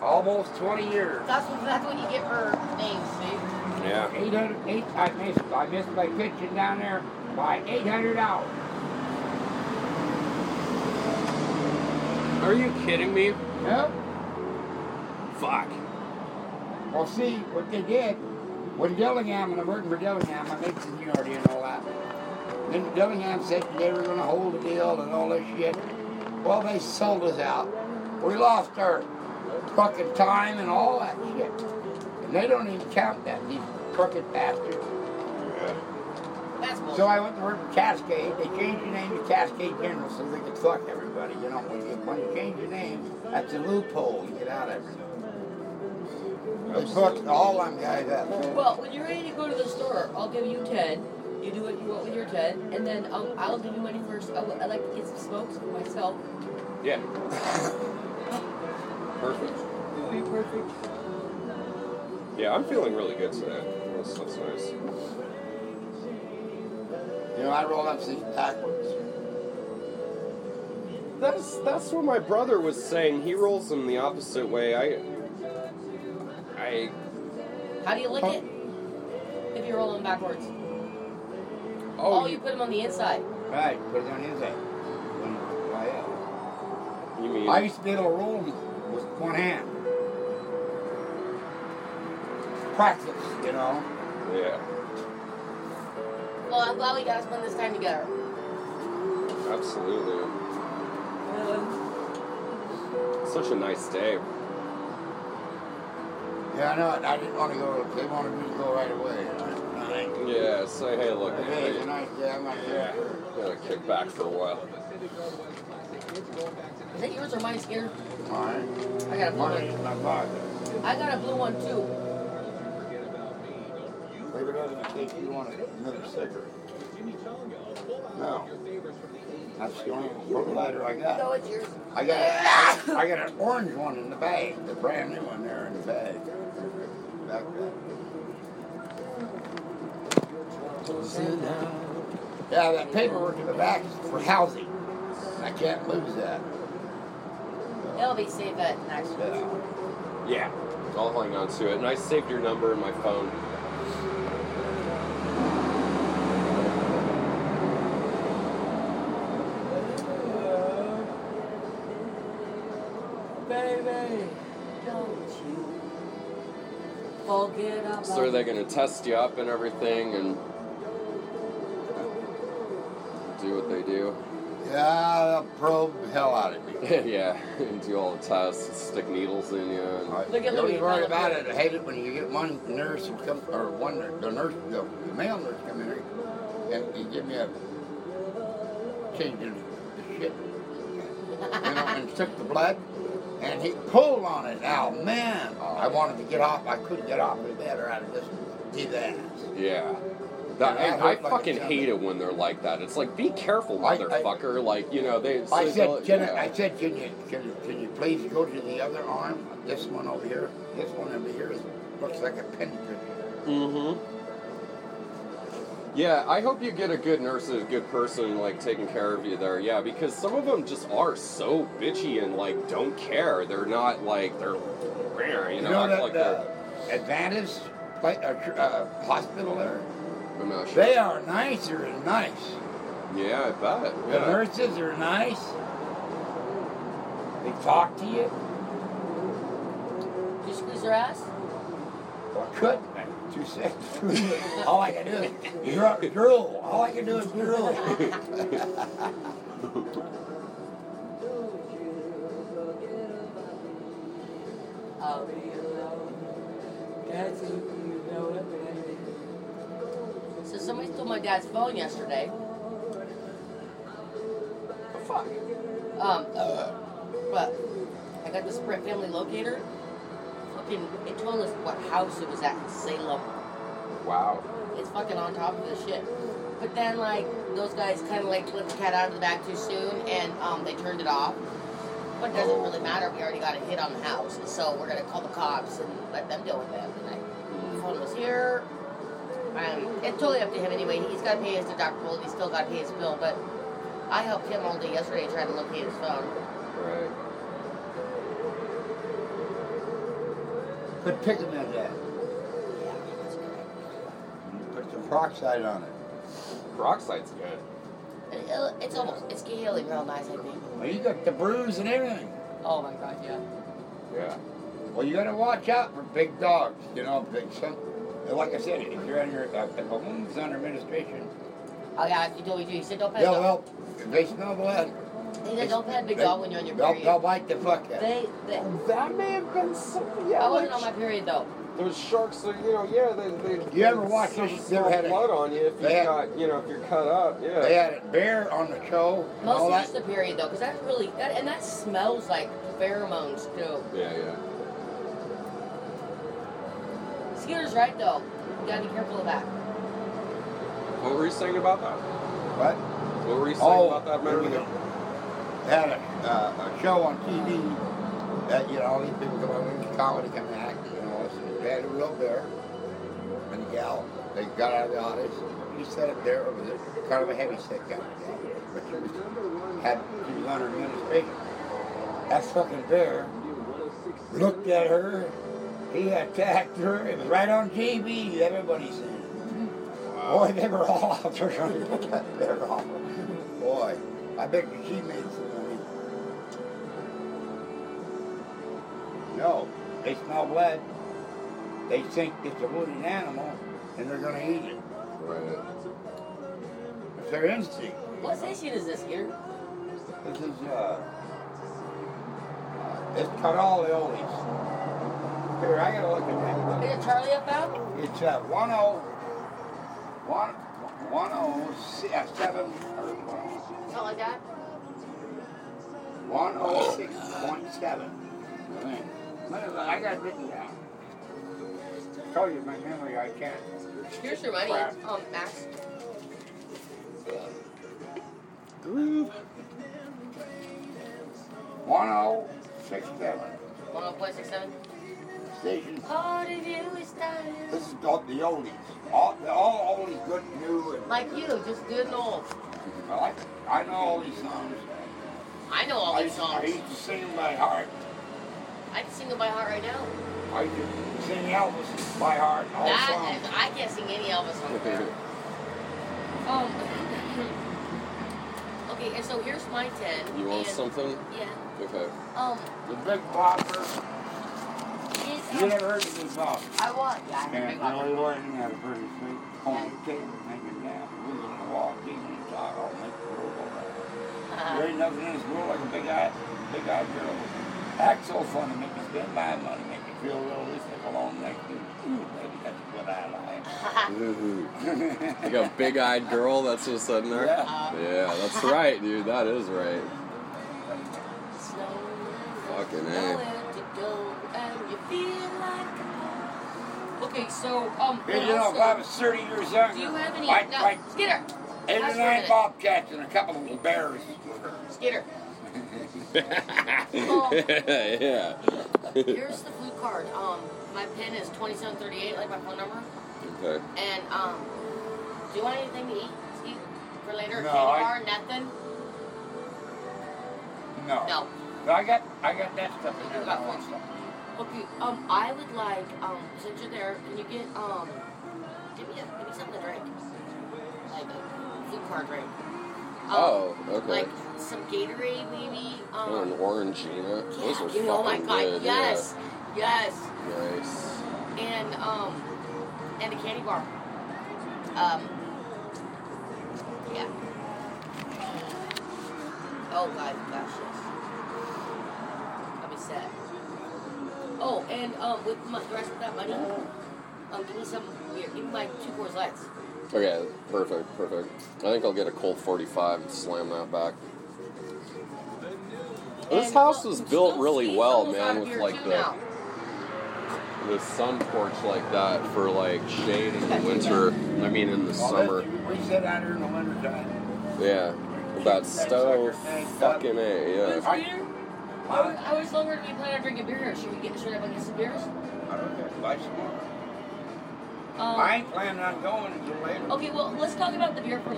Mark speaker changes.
Speaker 1: almost 20 years.
Speaker 2: That's what you get for names, see?
Speaker 3: Yeah.
Speaker 1: I missed my pitching down there by $800.
Speaker 3: Are you kidding me?
Speaker 1: Yep.
Speaker 3: Fuck.
Speaker 1: Well, see, what they did, when Dillingham, and I'm working for Dillingham, I made seniority and all that. Then Dillingham said they were going to hold the deal and all this shit. Well, they sold us out. We lost our fucking time and all that shit. And they don't even count that, these crooked bastards.
Speaker 2: That's bullshit.
Speaker 1: So I went to work for Cascade. They changed the name to Cascade General so they could fuck everybody. You know, when you change your name, that's a loophole. You get out of everything. They fucked all them guys up.
Speaker 2: Well, when you're ready to go to the store, I'll give you 10. You do what you want with your 10, and then I'll give you money first. I like to get some smokes for myself.
Speaker 3: Yeah. Perfect.
Speaker 2: Be perfect.
Speaker 3: Yeah, I'm feeling really good today. That's nice.
Speaker 1: You know, I roll up these backwards.
Speaker 3: That's what my brother was saying. He rolls them the opposite way.
Speaker 2: How do you lick it? If you roll them backwards.
Speaker 3: Oh,
Speaker 2: You put them on the inside.
Speaker 1: Right, put it on the inside.
Speaker 3: You mean?
Speaker 1: I used to be able to roll them with one hand. Practice, you know.
Speaker 3: Yeah.
Speaker 2: Well, I'm glad we got to spend this time together.
Speaker 3: Absolutely. Such a nice day.
Speaker 1: Yeah, I know. I didn't want to go. They wanted me to go right away.
Speaker 3: Yeah, say, hey, look,
Speaker 1: Hey, good night. Yeah, I'm not
Speaker 3: yeah, gotta kick back for a while.
Speaker 2: Is that yours or mine, Skinner?
Speaker 1: Mine.
Speaker 2: I got a blue
Speaker 1: Mine
Speaker 2: one.
Speaker 1: is my father.
Speaker 2: I got a blue one too.
Speaker 1: Leave it over in case you want another cigarette. No. That's the only fertilizer I got.
Speaker 2: No, it's yours.
Speaker 1: I got an orange one in the bag, the brand new one there in the bag. Back there. Yeah, that paperwork in the back is for housing. I can't lose that.
Speaker 2: It'll be safe at next week.
Speaker 3: Yeah, I'll hang on to it. And I saved your number in my phone.
Speaker 2: Baby, don't you forget about
Speaker 3: So are they going to test you up and everything and do what they do?
Speaker 1: Yeah, they'll probe the hell out of me.
Speaker 3: Yeah, and do all the tests, stick needles in you. And...
Speaker 2: Look at
Speaker 1: Don't
Speaker 2: Louis.
Speaker 1: be worried about it. I hate it when you get one nurse who comes, or one the male nurse come in here, and he give me a changing the shit, and took the blood, and he pulled on it. Now, man, I wanted to get off. I couldn't get off the bed, or I'd have just did that.
Speaker 3: Yeah. I fucking hate it when they're like that. It's like, be careful, motherfucker. Like, you know, they.
Speaker 1: I said, can you please go to the other arm? This one over here. This one over here looks like a pinprick.
Speaker 3: Mm-hmm. Yeah, I hope you get a good nurse, a good person, like, taking care of you there. Yeah, because some of them just are so bitchy and, like, don't care. They're not, like, they're, you know, act like they're...
Speaker 1: Advantage hospital there?
Speaker 3: I'm not sure.
Speaker 1: They are nicer and nice.
Speaker 3: Yeah, I bet.
Speaker 1: The nurses are nice. They talk to you.
Speaker 2: Did you squeeze their ass?
Speaker 1: Well, I couldn't. I'm too sick. All I can do is drool. All I can do is drool.
Speaker 2: So somebody stole my dad's phone yesterday.
Speaker 1: The fuck?
Speaker 2: But I got the Sprint Family Locator. Fucking, it told us what house it was at in Salem.
Speaker 3: Wow.
Speaker 2: It's fucking on top of the shit. But then, like, those guys kind of, like, let the cat out of the bag too soon, and they turned it off. But it doesn't really matter. We already got a hit on the house, so we're going to call the cops and let them deal with it. The phone was here. It's totally up to him anyway. He's got to pay his deductible, and he's still got to pay his bill, but I helped him all day yesterday trying to locate his phone.
Speaker 3: Right.
Speaker 1: Put pickermint in that. Put some peroxide on it.
Speaker 3: Peroxide's good.
Speaker 2: It's healing real nice, I think.
Speaker 1: Well, you got the bruise and everything.
Speaker 2: Oh my god, yeah.
Speaker 3: Yeah.
Speaker 1: Well, you got to watch out for big dogs. You know, like I said, if you're under, if a woman's under administration,
Speaker 2: Oh yeah, you told me to. You said don't pet a dog.
Speaker 1: well, if they smell blood,
Speaker 2: He said don't pet a big dog when you're on your period.
Speaker 1: they'll bite the fuck out.
Speaker 2: They
Speaker 3: That may have been something. Yeah,
Speaker 2: I wasn't
Speaker 3: like
Speaker 2: on my period though.
Speaker 3: those sharks, they
Speaker 1: You ever watch
Speaker 3: some
Speaker 1: this? They had
Speaker 3: blood on you if you
Speaker 1: they had-
Speaker 3: got, if you're cut up. Yeah.
Speaker 1: They had a bear on the show. And all
Speaker 2: Mostly
Speaker 1: that.
Speaker 2: just the period though, because that's really and that smells like pheromones too.
Speaker 3: Yeah.
Speaker 2: Skeeter's right though. You gotta be careful of that.
Speaker 3: What were you saying about that?
Speaker 1: What?
Speaker 3: What were you saying about that,
Speaker 1: there we
Speaker 3: man?
Speaker 1: go. They had a show on TV that, all these people come on in comedy, come and act, so they had a real bear and the gal, they got out of the audience. She sat up there, it was kind of a heavy set guy, but she was under administration. That fucking bear looked at her, he attacked her, it was right on TV, everybody's saying. Boy, they were all out there trying to get that bear off. Boy, I bet you she made some money. No, they smell blood. They think it's a wounded animal, and they're going to eat it.
Speaker 3: Right.
Speaker 1: It's their instinct.
Speaker 2: What station is this here?
Speaker 1: This is, it's cut all the oldies. Here, I got to look at that.
Speaker 2: Is it Charlie up out?
Speaker 1: It's 107,
Speaker 2: Something like that?
Speaker 1: 106.7. I got it written down. I told you my memory, I can't.
Speaker 2: Here's your money, Max.
Speaker 3: Groove.
Speaker 1: 1067.
Speaker 2: 101.67.
Speaker 1: Station.
Speaker 2: Part of you is dying.
Speaker 1: This is the oldies. All oldies, good, new. And,
Speaker 2: Like you, just good and old.
Speaker 1: I know all these songs.
Speaker 2: I know all these songs.
Speaker 1: I used to sing them by heart.
Speaker 2: I can sing it by heart right now.
Speaker 1: I used to sing Elvis by heart. All songs.
Speaker 2: I can't sing any Elvis song. Okay, and so here's my 10.
Speaker 3: You want something?
Speaker 2: Yeah.
Speaker 3: Okay.
Speaker 1: The Big Bopper. You never heard of the Big Bopper?
Speaker 2: I want. Yeah, I heard Big
Speaker 1: Yeah,
Speaker 2: Bopper.
Speaker 1: you already had a pretty sweet home table, make it down. We were gonna walk, even and talk, I'll make the world go round. There ain't nothing in this world like a big-eyed girl. Act so funny, make me spend my money, make me feel real this like alone next to you. Ooh, baby, that's what I like.
Speaker 3: Like a big-eyed girl that's just sitting there?
Speaker 1: Yeah.
Speaker 3: Yeah, that's right, dude. That is right. Fucking A.
Speaker 2: Okay, so,
Speaker 1: Hey, if I was 30 years younger,
Speaker 2: do you have any,
Speaker 1: like
Speaker 2: Skinner,
Speaker 1: 8 or 9 bobcats and a couple of little bears.
Speaker 2: Skinner,
Speaker 3: Yeah.
Speaker 2: here's the food card. My pin is 2738, like my phone number.
Speaker 3: Okay.
Speaker 2: And, do you want anything to eat for later?
Speaker 1: No,
Speaker 2: Candy bar, nothing?
Speaker 1: No.
Speaker 2: No.
Speaker 1: I got that stuff in there.
Speaker 2: You got one stuff. Okay, I would like, since you're there, can you get, give me something to drink. Like a food card drink.
Speaker 3: Okay.
Speaker 2: Like some Gatorade, maybe.
Speaker 3: Oh, an Orangina. Those are
Speaker 2: oh my
Speaker 3: fucking
Speaker 2: god,
Speaker 3: good.
Speaker 2: yes. Yes.
Speaker 3: Yeah. Nice.
Speaker 2: And a candy bar. Yeah. Oh gosh, yes. I'll be set. Oh, and with the rest of that money, give me like 2 Coors Lights.
Speaker 3: Okay, perfect. I think I'll get a Colt 45 and slam that back. This house was built really well, man, with like the sun porch like that for like shade in the winter. I mean, in the summer.
Speaker 1: We sit out here in the wintertime.
Speaker 3: Yeah, that stove, fucking A, yeah.
Speaker 2: How much longer do you plan on drinking beer here? Should I get some beers?
Speaker 1: I don't care. Buy some more. I ain't planning on going until later.
Speaker 2: Okay, well, let's talk about the beer for a minute.